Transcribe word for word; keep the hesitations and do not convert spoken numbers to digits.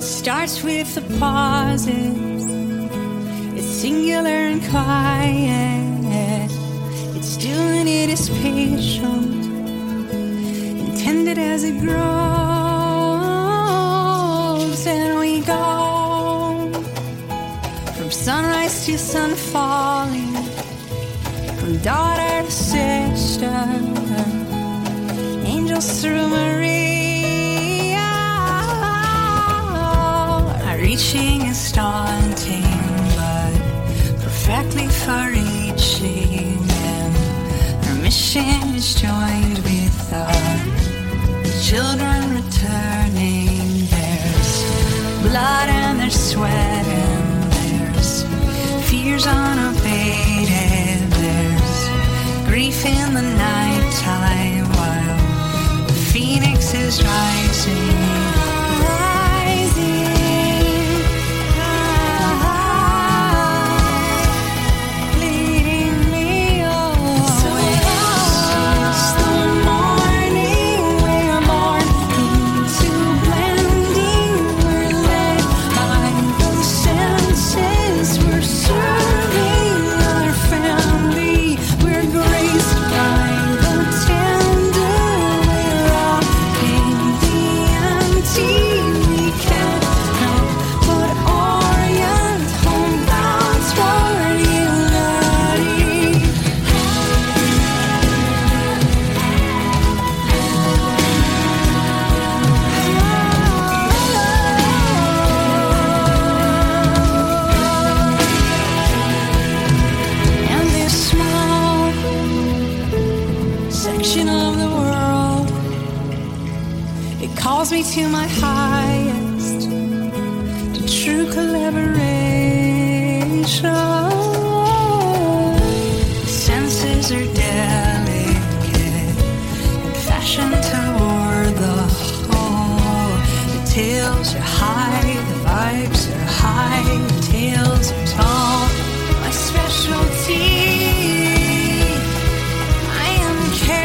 starts with the pauses. It's singular and quiet. It's doing it is patient, intended as it grows. And we go from sunrise to sun falling, from daughter to sister, angels through Maria. Reaching is daunting, but perfectly far reaching, and our mission is joined with our children returning. There's blood and there's sweat and there's fears unabated. There's grief in the nighttime while the phoenix is rising. Calls me to my highest, to true collaboration. Senses are delicate and fashioned toward the whole. The tales are high, the vibes are high, the tales are tall. My specialty, I am careful.